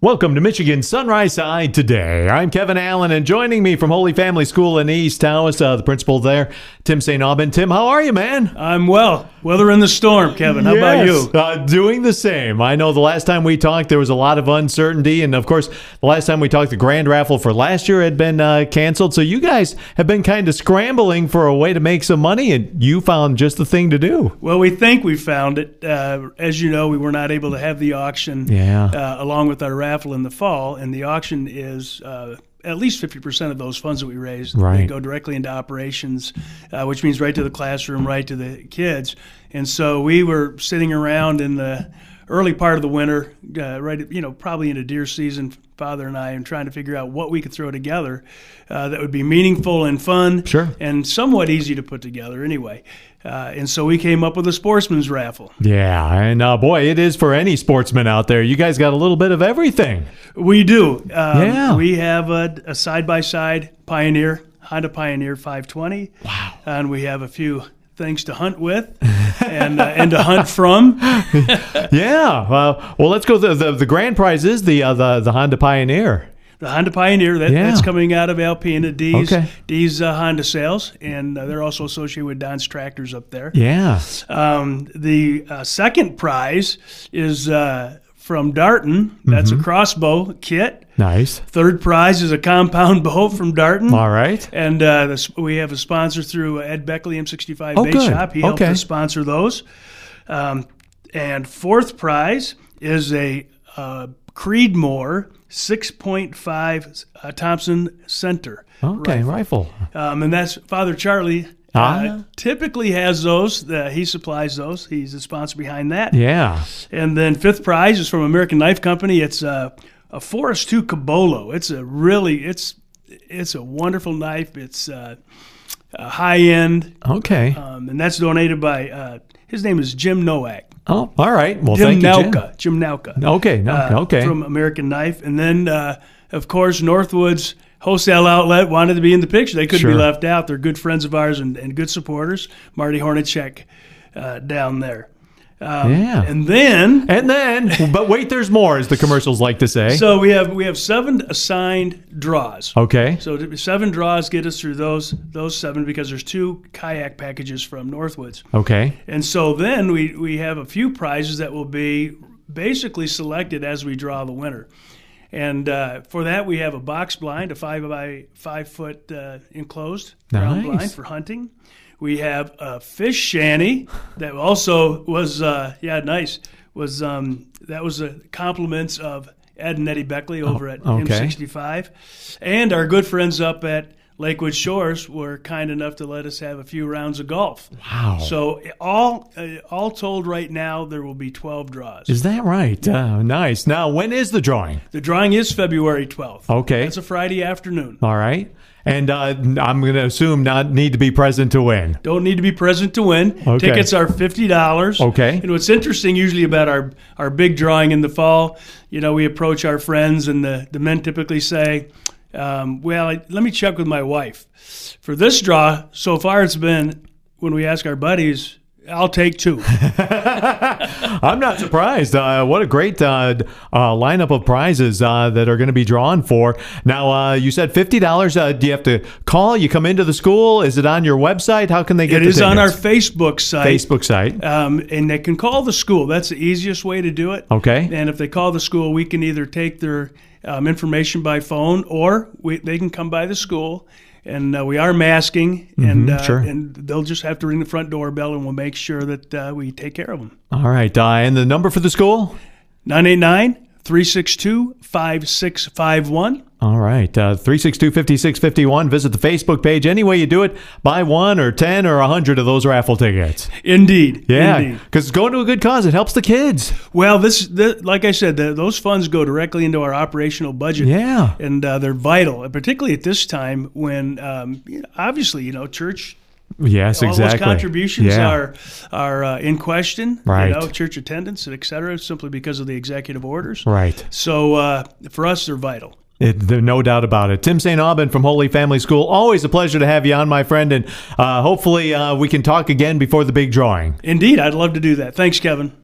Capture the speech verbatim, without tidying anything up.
Welcome to Michigan Sunrise Side Today. I'm Kevin Allen, and joining me from Holy Family School in East Taos, uh, the principal there, Tim Saint Aubin. Tim, how are you, man? I'm well. Weathering the storm, Kevin. How yes, about you? Uh, doing the same. I know the last time we talked, there was a lot of uncertainty, and of course, the last time we talked, the grand raffle for last year had been uh, canceled. So you guys have been kind of scrambling for a way to make some money, and you found just the thing to do. Well, we think we found it. Uh, as you know, we were not able to have the auction yeah. uh, along with our raffle in the fall, and the auction is uh, at least fifty percent of those funds that we raise. Right. They go directly into operations, uh, which means right to the classroom, right to the kids. And so we were sitting around in the early part of the winter, uh, right, you know, probably into deer season, Father and I, and trying to figure out what we could throw together uh, that would be meaningful and fun, sure, and somewhat easy to put together anyway. Uh, and so we came up with a sportsman's raffle. Yeah, and uh, boy, it is for any sportsman out there. You guys got a little bit of everything. We do. Um, yeah. We have a, a side-by-side Pioneer, Honda Pioneer five twenty. Wow. And we have a few things to hunt with and uh, and to hunt from. yeah. Uh, well, let's go. The, the the grand prize is the uh, the the Honda Pioneer. The Honda Pioneer, that, yeah. that's coming out of Alpena, D's, okay. D's uh, Honda sales, and uh, they're also associated with Don's Tractors up there. Yeah. Um, the uh, second prize is uh, from Darton. That's mm-hmm. a crossbow kit. Nice. Third prize is a compound bow from Darton. All right. And uh, this, we have a sponsor through Ed Beckley, M sixty-five oh, Bait good. Shop. He helped okay. us sponsor those. Um, and fourth prize is a uh, Creedmoor six point five uh, Thompson Center. Okay, rifle. rifle. Um, and that's Father Charlie. Ah. Uh, typically has those. Uh, he supplies those. He's the sponsor behind that. Yeah. And then fifth prize is from American Knife Company. It's uh, a Forest two Cabolo. It's a really, it's it's a wonderful knife. It's uh, uh, high end. Okay. Um, and that's donated by, uh, his name is Jim Nowak. Oh, all right. Well, Jim thank you, Nauka. Jim Nauka. Okay, no, Uh, okay. From American Knife. And then, uh, of course, Northwood's wholesale outlet wanted to be in the picture. They couldn't sure. be left out. They're good friends of ours and, and good supporters. Marty Hornacek uh, down there. Um, yeah. And then... And then, but wait, there's more, as the commercials like to say. So we have we have seven assigned draws. Okay. So seven draws get us through those those seven because there's two kayak packages from Northwoods. Okay. And so then we, we have a few prizes that will be basically selected as we draw the winner. And uh, for that, we have a box blind, a five by five foot uh, enclosed ground nice. blind for hunting. We have a fish shanty that also was, uh, yeah, nice. Was um, that was a compliments of Ed and Eddie Beckley over oh, at okay. M sixty-five, and our good friends up at Lakewood Shores were kind enough to let us have a few rounds of golf. Wow! So all uh, all told, right now there will be twelve draws. Is that right? Uh, nice. Now, when is the drawing? The drawing is February twelfth. Okay, it's a Friday afternoon. All right. And uh, I'm going to assume not need to be present to win. Don't need to be present to win. Okay. Tickets are fifty dollars. Okay. And what's interesting usually about our, our big drawing in the fall, you know, we approach our friends and the, the men typically say, um, well, I, let me check with my wife. For this draw, so far it's been, when we ask our buddies, I'll take two. I'm not surprised. Uh, what a great uh, uh, lineup of prizes uh, that are going to be drawn for. Now, uh, you said fifty dollars. Uh, do you have to call? You come into the school? Is it on your website? How can they get it the is tickets? on our Facebook site. Facebook site. Um, and they can call the school. That's the easiest way to do it. Okay. And if they call the school, we can either take their um, information by phone or we, they can come by the school. And uh, we are masking, and mm-hmm, uh, sure. and they'll just have to ring the front doorbell, and we'll make sure that uh, we take care of them. All right. Uh, and the number for the school? nine eight nine, three six two, five six five one. All right. Uh, three six two, five six five one. Visit the Facebook page. Any way you do it, buy one or ten or a hundred of those raffle tickets. Indeed. Yeah. Because it's going to a good cause. It helps the kids. Well, this, this like I said, the, those funds go directly into our operational budget. Yeah. And uh, they're vital, particularly at this time when, um, you know, obviously, you know, church. Yes, all exactly. those contributions yeah. are are uh, in question. Right. You know, church attendance, et cetera, simply because of the executive orders. Right. So uh, for us, they're vital. It, there's no doubt about it. Tim Saint Aubin from Holy Family School. Always a pleasure to have you on, my friend, and uh, hopefully uh, we can talk again before the big drawing. Indeed, I'd love to do that. Thanks, Kevin.